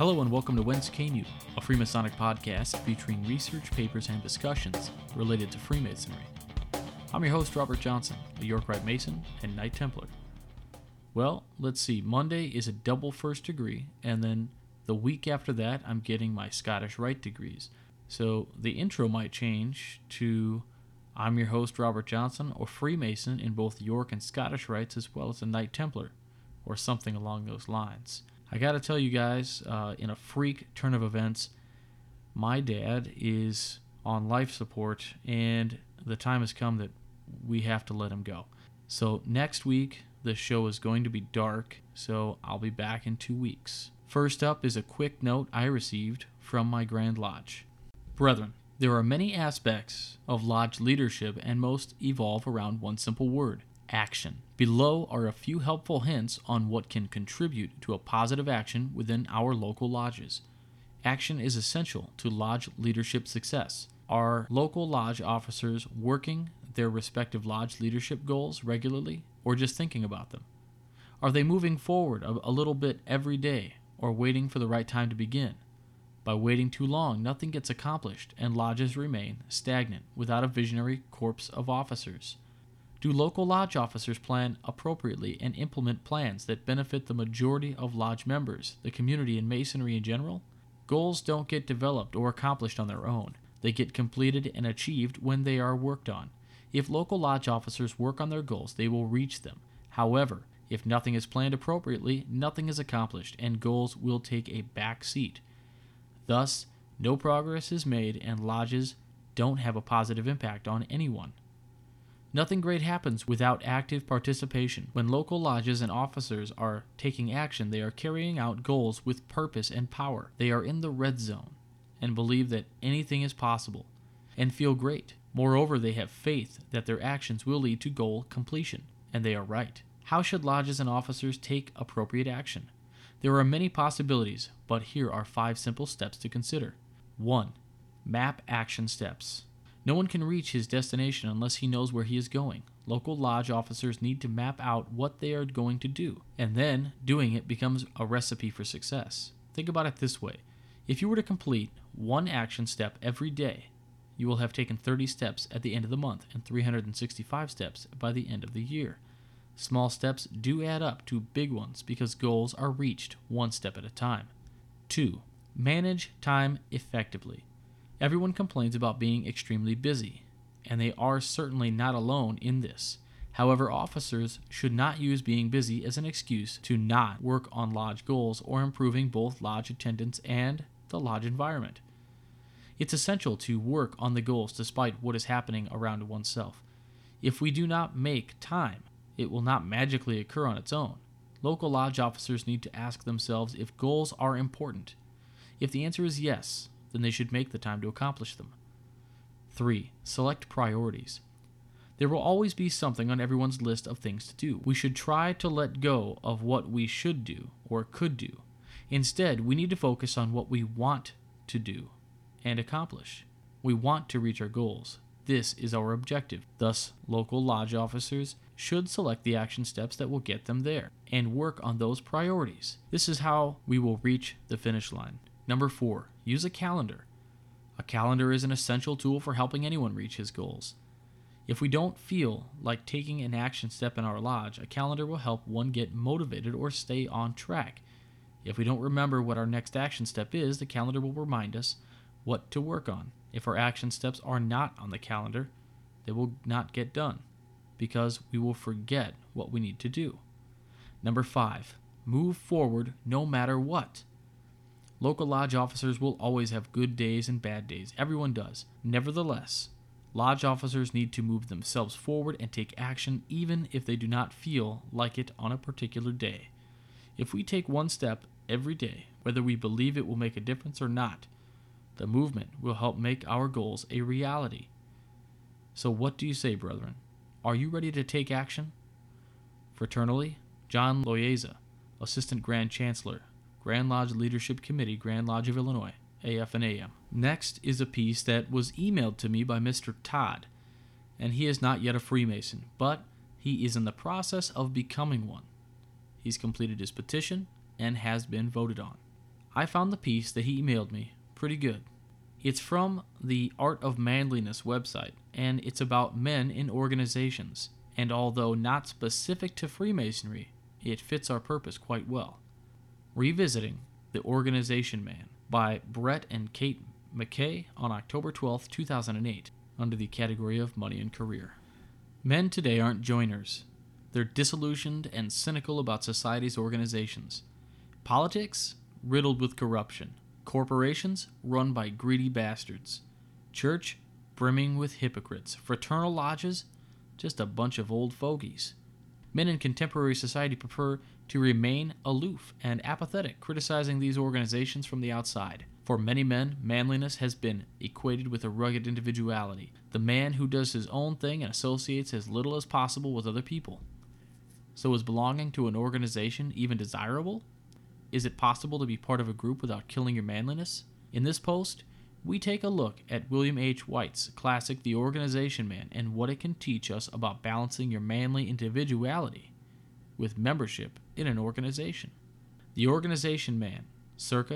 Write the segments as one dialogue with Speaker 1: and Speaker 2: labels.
Speaker 1: Hello and welcome to Whence Came You, a Freemasonic podcast featuring research papers and discussions related to Freemasonry. I'm your host, Robert Johnson, a York Rite Mason and Knight Templar. Well, let's see, Monday is a double first degree, and then the week after that, I'm getting my Scottish Rite degrees. So the intro might change to I'm your host, Robert Johnson, or Freemason in both York and Scottish Rites, as well as a Knight Templar, or something along those lines. I gotta tell you guys, in a freak turn of events, my dad is on life support, and the time has come that we have to let him go. So next week, the show is going to be dark, so I'll be back in 2 weeks. First up is a quick note I received from my Grand Lodge. Brethren, there are many aspects of Lodge leadership, and most evolve around one simple word: action. Below are a few helpful hints on what can contribute to a positive action within our local lodges. Action is essential to lodge leadership success. Are local lodge officers working their respective lodge leadership goals regularly, or just thinking about them? Are they moving forward a little bit every day, or waiting for the right time to begin? By waiting too long, nothing gets accomplished, and lodges remain stagnant without a visionary corps of officers. Do local lodge officers plan appropriately and implement plans that benefit the majority of lodge members, the community, and Masonry in general? Goals don't get developed or accomplished on their own. They get completed and achieved when they are worked on. If local lodge officers work on their goals, they will reach them. However, if nothing is planned appropriately, nothing is accomplished, and goals will take a back seat. Thus, no progress is made, and lodges don't have a positive impact on anyone. Nothing great happens without active participation. When local lodges and officers are taking action, they are carrying out goals with purpose and power. They are in the red zone and believe that anything is possible and feel great. Moreover, they have faith that their actions will lead to goal completion, and they are right. How should lodges and officers take appropriate action? There are many possibilities, but here are 5 simple steps to consider. 1. Map action steps. No one can reach his destination unless he knows where he is going. Local lodge officers need to map out what they are going to do, and then doing it becomes a recipe for success. Think about it this way. If you were to complete 1 action step every day, you will have taken 30 steps at the end of the month and 365 steps by the end of the year. Small steps do add up to big ones because goals are reached 1 step at a time. 2. Manage time effectively. Everyone complains about being extremely busy, and they are certainly not alone in this. However, officers should not use being busy as an excuse to not work on lodge goals or improving both lodge attendance and the lodge environment. It's essential to work on the goals despite what is happening around oneself. If we do not make time, it will not magically occur on its own. Local lodge officers need to ask themselves if goals are important. If the answer is yes, then they should make the time to accomplish them. 3. Select priorities. There will always be something on everyone's list of things to do. We should try to let go of what we should do or could do. Instead, we need to focus on what we want to do and accomplish. We want to reach our goals. This is our objective. Thus, local lodge officers should select the action steps that will get them there and work on those priorities. This is how we will reach the finish line. Number 4. Use a calendar. A calendar is an essential tool for helping anyone reach his goals. If we don't feel like taking an action step in our lodge, a calendar will help one get motivated or stay on track. If we don't remember what our next action step is, the calendar will remind us what to work on. If our action steps are not on the calendar, they will not get done because we will forget what we need to do. Number 5. Move forward no matter what. Local lodge officers will always have good days and bad days. Everyone does. Nevertheless, lodge officers need to move themselves forward and take action even if they do not feel like it on a particular day. If we take 1 step every day, whether we believe it will make a difference or not, the movement will help make our goals a reality. So what do you say, brethren? Are you ready to take action? Fraternally, John Loayza, Assistant Grand Chancellor, Grand Lodge Leadership Committee, Grand Lodge of Illinois, AF&AM. Next is a piece that was emailed to me by Mr. Todd, and he is not yet a Freemason, but he is in the process of becoming one. He's completed his petition and has been voted on. I found the piece that he emailed me pretty good. It's from the Art of Manliness website, and it's about men in organizations. And although not specific to Freemasonry, it fits our purpose quite well. Revisiting The Organization Man by Brett and Kate McKay on October 12, 2008, under the category of Money and Career. Men today aren't joiners. They're disillusioned and cynical about society's organizations. Politics, riddled with corruption. Corporations, run by greedy bastards. Church, brimming with hypocrites. Fraternal lodges, just a bunch of old fogies. Men in contemporary society prefer to remain aloof and apathetic, criticizing these organizations from the outside. For many men, manliness has been equated with a rugged individuality, the man who does his own thing and associates as little as possible with other people. So is belonging to an organization even desirable? Is it possible to be part of a group without killing your manliness? In this post, we take a look at William H. White's classic The Organization Man and what it can teach us about balancing your manly individuality with membership in an organization. The Organization Man, circa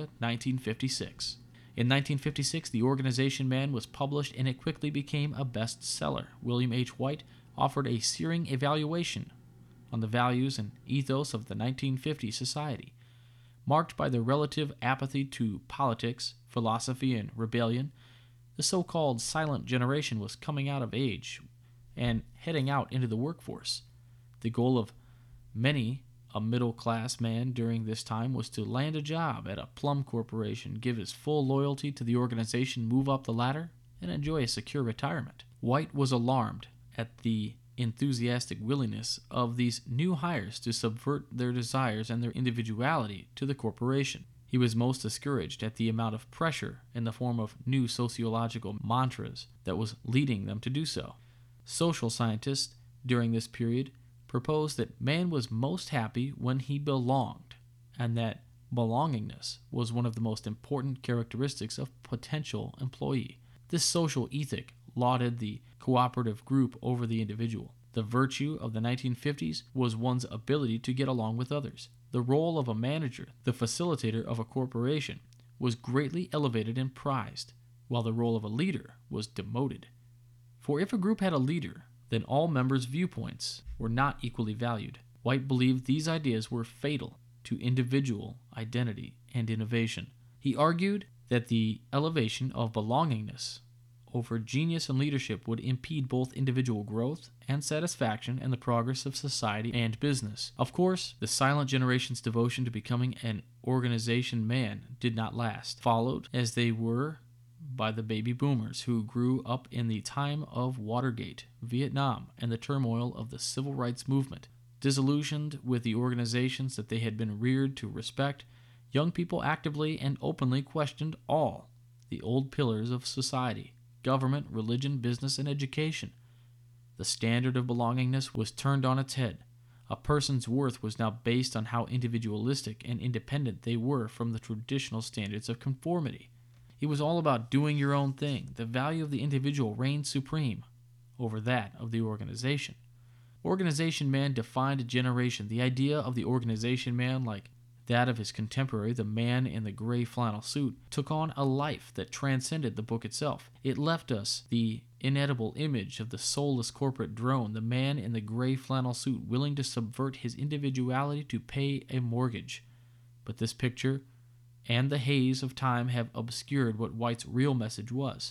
Speaker 1: 1956. In 1956, The Organization Man was published and it quickly became a bestseller. William H. White offered a searing evaluation on the values and ethos of the 1950s society, marked by the relative apathy to politics, philosophy, and rebellion. The so-called silent generation was coming out of age and heading out into the workforce. The goal of many a middle-class man during this time was to land a job at a plum corporation, give his full loyalty to the organization, move up the ladder, and enjoy a secure retirement. White was alarmed at the enthusiastic willingness of these new hires to subvert their desires and their individuality to the corporation. He was most discouraged at the amount of pressure in the form of new sociological mantras that was leading them to do so. Social scientists during this period proposed that man was most happy when he belonged, and that belongingness was one of the most important characteristics of potential employee. This social ethic lauded the cooperative group over the individual. The virtue of the 1950s was one's ability to get along with others. The role of a manager, the facilitator of a corporation, was greatly elevated and prized, while the role of a leader was demoted. For if a group had a leader, then all members' viewpoints were not equally valued. White believed these ideas were fatal to individual identity and innovation. He argued that the elevation of belongingness over genius and leadership would impede both individual growth and satisfaction and the progress of society and business. Of course, the silent generation's devotion to becoming an organization man did not last, followed as they were by the baby boomers who grew up in the time of Watergate, Vietnam, and the turmoil of the civil rights movement. Disillusioned with the organizations that they had been reared to respect, young people actively and openly questioned all the old pillars of society: government, religion, business, and education. The standard of belongingness was turned on its head. A person's worth was now based on how individualistic and independent they were from the traditional standards of conformity. It was all about doing your own thing. The value of the individual reigned supreme over that of the organization. Organization man defined a generation. The idea of the organization man, like that of his contemporary, the man in the gray flannel suit, took on a life that transcended the book itself. It left us the inedible image of the soulless corporate drone, the man in the gray flannel suit willing to subvert his individuality to pay a mortgage. But this picture and the haze of time have obscured what White's real message was.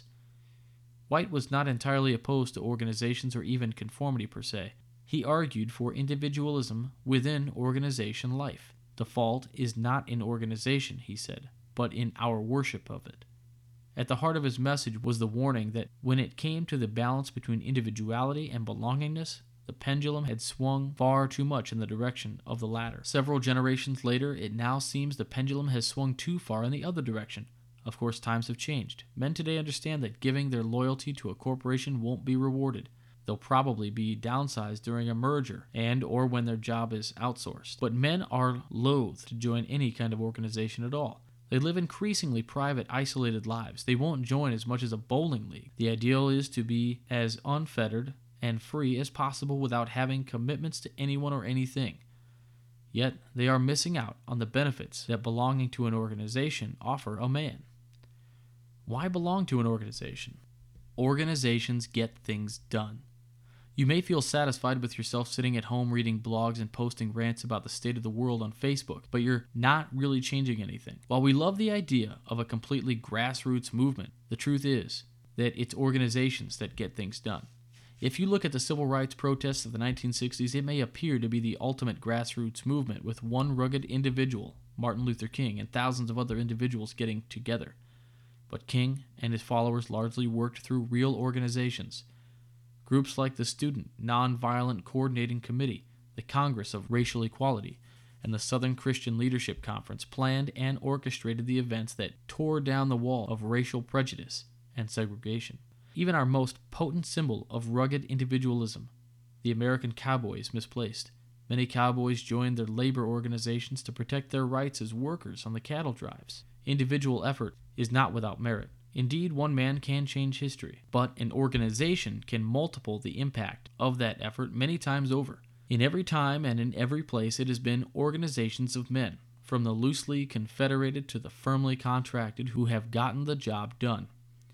Speaker 1: White was not entirely opposed to organizations or even conformity per se. He argued for individualism within organization life. The fault is not in organization, he said, but in our worship of it. At the heart of his message was the warning that when it came to the balance between individuality and belongingness, the pendulum had swung far too much in the direction of the latter. Several generations later, it now seems the pendulum has swung too far in the other direction. Of course, times have changed. Men today understand that giving their loyalty to a corporation won't be rewarded. They'll probably be downsized during a merger and or when their job is outsourced. But men are loath to join any kind of organization at all. They live increasingly private, isolated lives. They won't join as much as a bowling league. The ideal is to be as unfettered and free as possible without having commitments to anyone or anything. Yet they are missing out on the benefits that belonging to an organization offer a man. Why belong to an organization? Organizations get things done. You may feel satisfied with yourself sitting at home reading blogs and posting rants about the state of the world on Facebook, but you're not really changing anything. While we love the idea of a completely grassroots movement, the truth is that it's organizations that get things done. If you look at the civil rights protests of the 1960s, it may appear to be the ultimate grassroots movement with one rugged individual, Martin Luther King, and thousands of other individuals getting together. But King and his followers largely worked through real organizations. Groups like the Student Nonviolent Coordinating Committee, the Congress of Racial Equality, and the Southern Christian Leadership Conference planned and orchestrated the events that tore down the wall of racial prejudice and segregation. Even our most potent symbol of rugged individualism, the American cowboy, is misplaced. Many cowboys joined their labor organizations to protect their rights as workers on the cattle drives. Individual effort is not without merit. Indeed, one man can change history, but an organization can multiple the impact of that effort many times over. In every time and in every place, it has been organizations of men, from the loosely confederated to the firmly contracted, who have gotten the job done.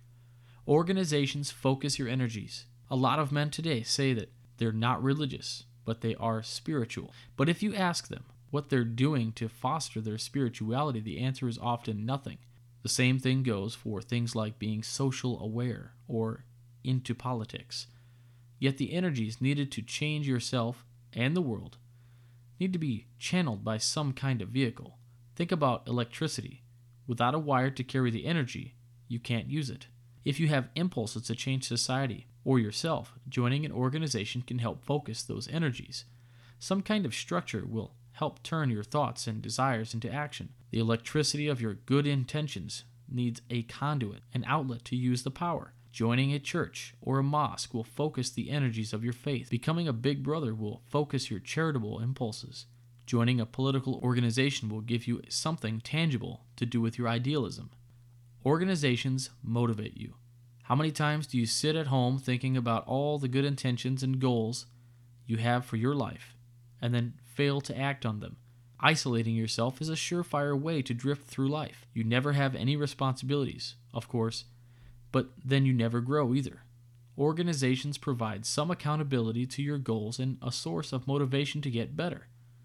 Speaker 1: Organizations focus your energies. A lot of men today say that they're not religious, but they are spiritual. But if you ask them what they're doing to foster their spirituality, the answer is often nothing. The same thing goes for things like being social aware or into politics. Yet the energies needed to change yourself and the world need to be channeled by some kind of vehicle. Think about electricity. Without a wire to carry the energy, you can't use it. If you have impulses to change society or yourself, joining an organization can help focus those energies. Some kind of structure will help turn your thoughts and desires into action. The electricity of your good intentions needs a conduit, an outlet to use the power. Joining a church or a mosque will focus the energies of your faith. Becoming a big brother will focus your charitable impulses. Joining a political organization will give you something tangible to do with your idealism. Organizations motivate you. How many times do you sit at home thinking about all the good intentions and goals you have for your life, and then fail to act on them? Isolating yourself is a surefire way to drift through life. You never have any responsibilities, of course, but then you never grow either. Organizations provide some accountability to your goals and a source of motivation to get better.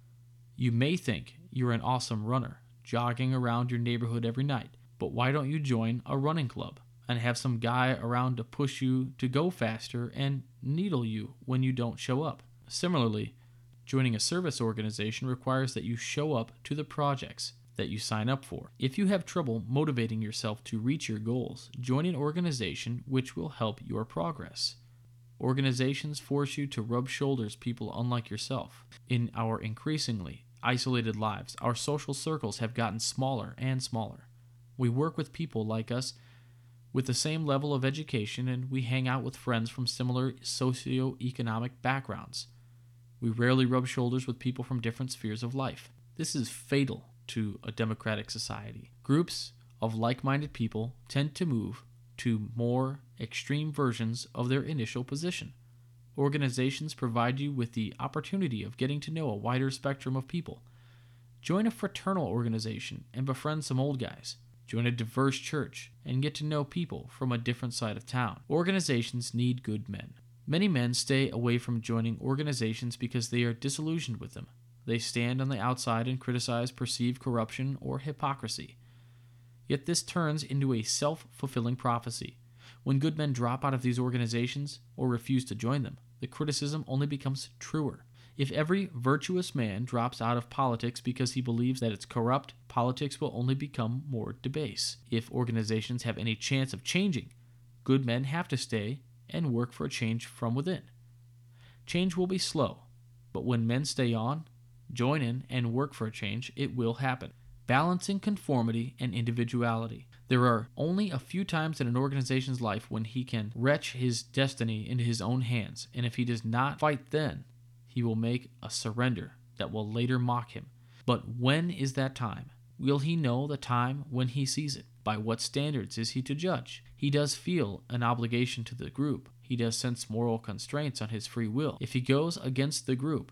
Speaker 1: You may think you're an awesome runner, jogging around your neighborhood every night, but why don't you join a running club and have some guy around to push you to go faster and needle you when you don't show up? Similarly, joining a service organization requires that you show up to the projects that you sign up for. If you have trouble motivating yourself to reach your goals, join an organization which will help your progress. Organizations force you to rub shoulders with people unlike yourself. In our increasingly isolated lives, our social circles have gotten smaller and smaller. We work with people like us with the same level of education, and we hang out with friends from similar socioeconomic backgrounds. We rarely rub shoulders with people from different spheres of life. This is fatal to a democratic society. Groups of like-minded people tend to move to more extreme versions of their initial position. Organizations provide you with the opportunity of getting to know a wider spectrum of people. Join a fraternal organization and befriend some old guys. Join a diverse church and get to know people from a different side of town. Organizations need good men. Many men stay away from joining organizations because they are disillusioned with them. They stand on the outside and criticize perceived corruption or hypocrisy. Yet this turns into a self-fulfilling prophecy. When good men drop out of these organizations or refuse to join them, the criticism only becomes truer. If every virtuous man drops out of politics because he believes that it's corrupt, politics will only become more debased. If organizations have any chance of changing, good men have to stay and work for a change from within. Change will be slow, but when men stay on, join in, and work for a change, it will happen. Balancing conformity and individuality. There are only a few times in an organization's life when he can wrench his destiny into his own hands, and if he does not fight then, he will make a surrender that will later mock him. But when is that time? Will he know the time when he sees it? By what standards is he to judge? He does feel an obligation to the group. He does sense moral constraints on his free will. If he goes against the group,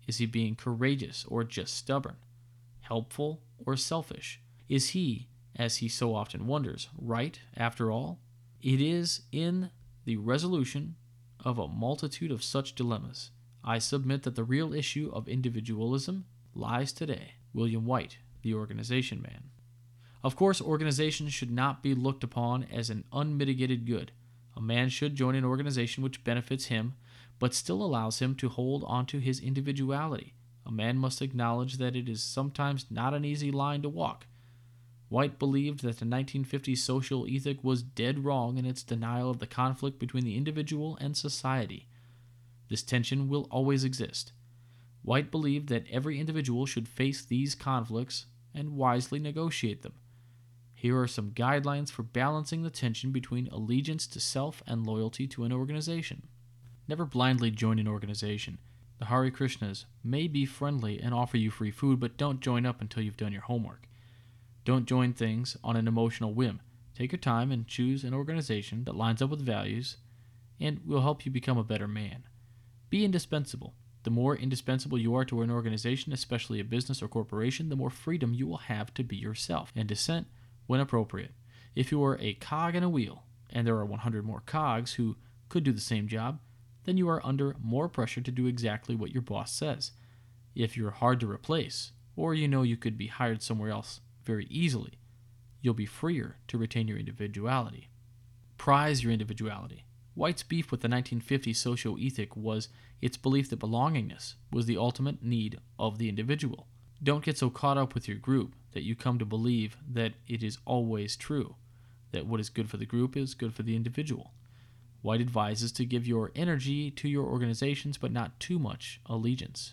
Speaker 1: Is he being courageous or just stubborn? Helpful or selfish? Is he, as he so often wonders, right after all? It is in the resolution of a multitude of such dilemmas I submit that the real issue of individualism lies today. William White, the Organization Man. Of course, organization should not be looked upon as an unmitigated good. A man should join an organization which benefits him, but still allows him to hold on to his individuality. A man must acknowledge that it is sometimes not an easy line to walk. White believed that the 1950s social ethic was dead wrong in its denial of the conflict between the individual and society. This tension will always exist. White believed that every individual should face these conflicts and wisely negotiate them. Here are some guidelines for balancing the tension between allegiance to self and loyalty to an organization. Never blindly join an organization. The Hare Krishnas may be friendly and offer you free food, but don't join up until you've done your homework. Don't join things on an emotional whim. Take your time and choose an organization that lines up with values and will help you become a better man. Be indispensable. The more indispensable you are to an organization, especially a business or corporation, the more freedom you will have to be yourself and dissent when appropriate. If you are a cog in a wheel, and there are 100 more cogs who could do the same job, then you are under more pressure to do exactly what your boss says. If you're hard to replace, or you know you could be hired somewhere else very easily, you'll be freer to retain your individuality. Prize your individuality. White's beef with the 1950s socio-ethic was its belief that belongingness was the ultimate need of the individual. Don't get so caught up with your group that you come to believe that it is always true, that what is good for the group is good for the individual. White advises to give your energy to your organizations, but not too much allegiance.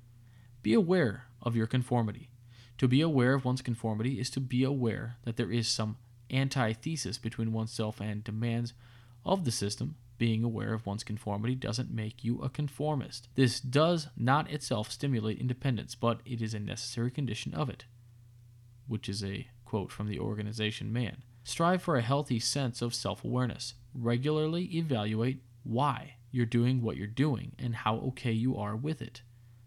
Speaker 1: Be aware of your conformity. To be aware of one's conformity is to be aware that there is some antithesis between oneself and demands of the system. Being aware of one's conformity doesn't make you a conformist. This does not itself stimulate independence, but it is a necessary condition of it, which is a quote from the Organization Man. Strive for a healthy sense of self-awareness. Regularly evaluate why you're doing what you're doing and how okay you are with it.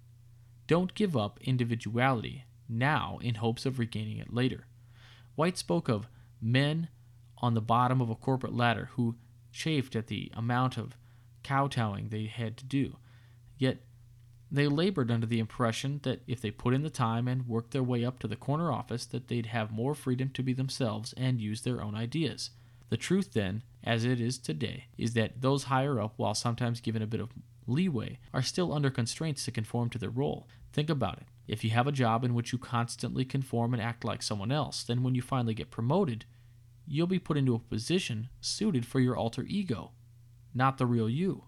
Speaker 1: Don't give up individuality now in hopes of regaining it later. White spoke of men on the bottom of a corporate ladder who chafed at the amount of kowtowing they had to do, yet they labored under the impression that if they put in the time and worked their way up to the corner office, that they'd have more freedom to be themselves and use their own ideas. The truth then, as it is today, is that those higher up, while sometimes given a bit of leeway, are still under constraints to conform to their role. Think about it. If you have a job in which you constantly conform and act like someone else, then when you finally get promoted, you'll be put into a position suited for your alter ego, not the real you.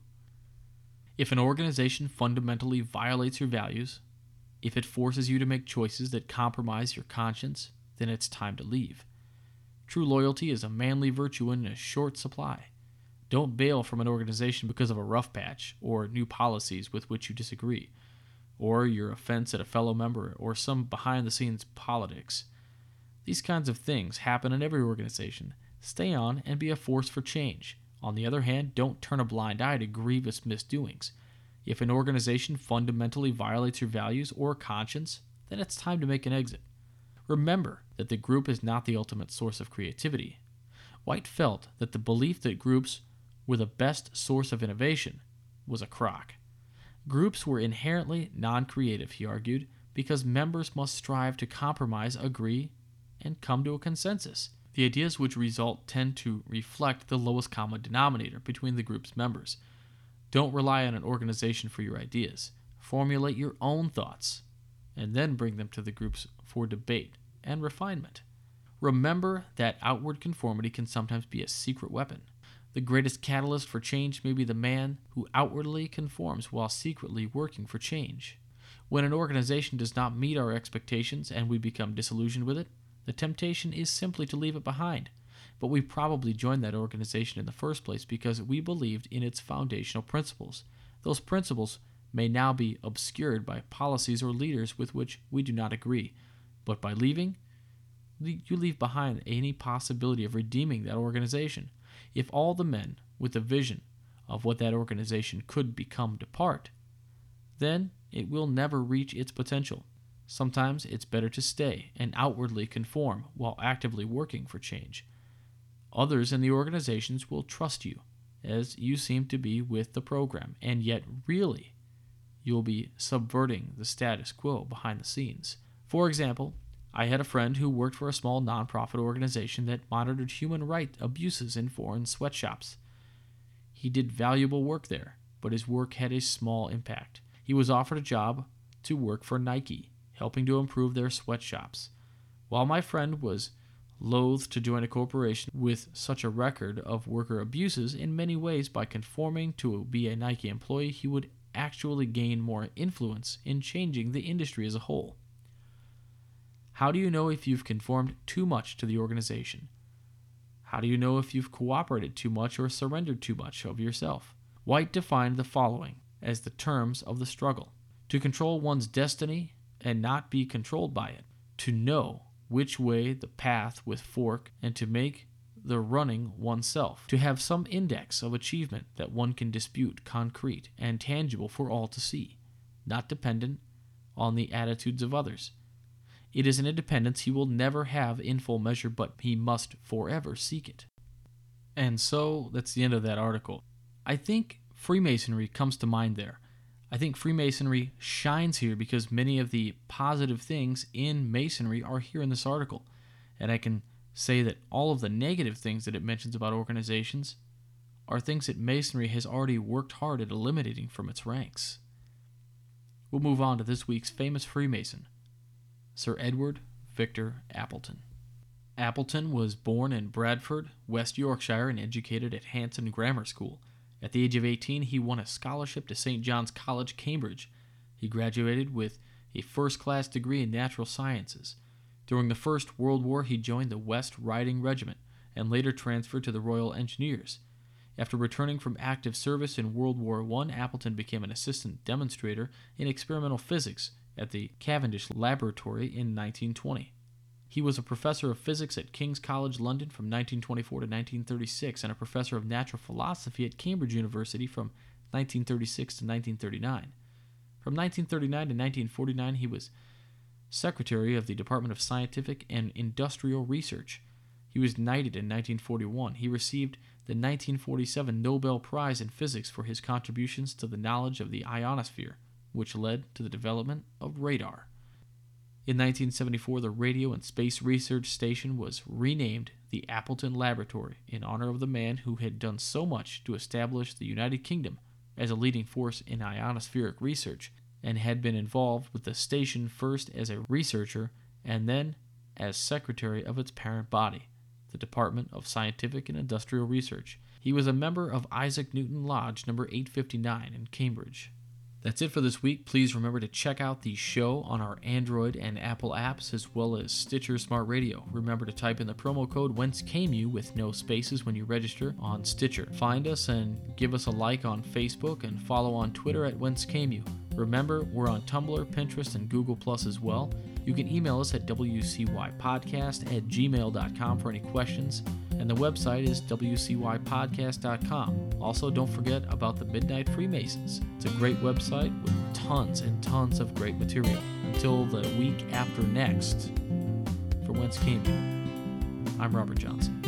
Speaker 1: If an organization fundamentally violates your values, if it forces you to make choices that compromise your conscience, then it's time to leave. True loyalty is a manly virtue in a short supply. Don't bail from an organization because of a rough patch, or new policies with which you disagree, or your offense at a fellow member, or some behind-the-scenes politics. These kinds of things happen in every organization. Stay on and be a force for change. On the other hand, don't turn a blind eye to grievous misdoings. If an organization fundamentally violates your values or conscience, then it's time to make an exit. Remember that the group is not the ultimate source of creativity. White felt that the belief that groups were the best source of innovation was a crock. Groups were inherently non-creative, he argued, because members must strive to compromise, agree, and come to a consensus. The ideas which result tend to reflect the lowest common denominator between the group's members. Don't rely on an organization for your ideas. Formulate your own thoughts, and then bring them to the groups for debate and refinement. Remember that outward conformity can sometimes be a secret weapon. The greatest catalyst for change may be the man who outwardly conforms while secretly working for change. When an organization does not meet our expectations and we become disillusioned with it, the temptation is simply to leave it behind. But we probably joined that organization in the first place because we believed in its foundational principles. Those principles may now be obscured by policies or leaders with which we do not agree, but by leaving, you leave behind any possibility of redeeming that organization. If all the men with a vision of what that organization could become depart, then it will never reach its potential. Sometimes it's better to stay and outwardly conform while actively working for change. Others in the organizations will trust you, as you seem to be with the program, and yet really, you'll be subverting the status quo behind the scenes. For example, I had a friend who worked for a small nonprofit organization that monitored human rights abuses in foreign sweatshops. He did valuable work there, but his work had a small impact. He was offered a job to work for Nike, helping to improve their sweatshops. While my friend was loath to join a corporation with such a record of worker abuses, in many ways by conforming to be a Nike employee, he would actually gain more influence in changing the industry as a whole. How do you know if you've conformed too much to the organization? How do you know if you've cooperated too much or surrendered too much of yourself? White defined the following as the terms of the struggle: to control one's destiny and not be controlled by it, to know which way the path with fork, and to make the running oneself, to have some index of achievement that one can dispute, concrete and tangible for all to see, not dependent on the attitudes of others. It is an independence he will never have in full measure, but he must forever seek it. And so that's the end of that article. I think Freemasonry comes to mind there. I think Freemasonry shines here because many of the positive things in Masonry are here in this article. And I can say that all of the negative things that it mentions about organizations are things that Masonry has already worked hard at eliminating from its ranks. We'll move on to this week's famous Freemason, Sir Edward Victor Appleton. Appleton was born in Bradford, West Yorkshire, and educated at Hanson Grammar School. At the age of 18, he won a scholarship to St. John's College, Cambridge. He graduated with a first-class degree in natural sciences. During the First World War, he joined the West Riding Regiment and later transferred to the Royal Engineers. After returning from active service in World War I, Appleton became an assistant demonstrator in experimental physics at the Cavendish Laboratory in 1920. He was a professor of physics at King's College London from 1924 to 1936 and a professor of natural philosophy at Cambridge University from 1936 to 1939. From 1939 to 1949, he was secretary of the Department of Scientific and Industrial Research. He was knighted in 1941. He received the 1947 Nobel Prize in Physics for his contributions to the knowledge of the ionosphere, which led to the development of radar. In 1974, the Radio and Space Research Station was renamed the Appleton Laboratory in honor of the man who had done so much to establish the United Kingdom as a leading force in ionospheric research and had been involved with the station first as a researcher and then as secretary of its parent body, the Department of Scientific and Industrial Research. He was a member of Isaac Newton Lodge number 859 in Cambridge. That's it for this week. Please remember to check out the show on our Android and Apple apps as well as Stitcher Smart Radio. Remember to type in the promo code Whence Came You with no spaces when you register on Stitcher. Find us and give us a like on Facebook and follow on Twitter at Whence Came You. Remember, we're on Tumblr, Pinterest, and Google Plus as well. You can email us at wcypodcast@gmail.com for any questions, and the website is wcypodcast.com. Also, don't forget about the Midnight Freemasons. It's a great website with tons and tons of great material. Until the week after next, for Whence Came You, I'm Robert Johnson.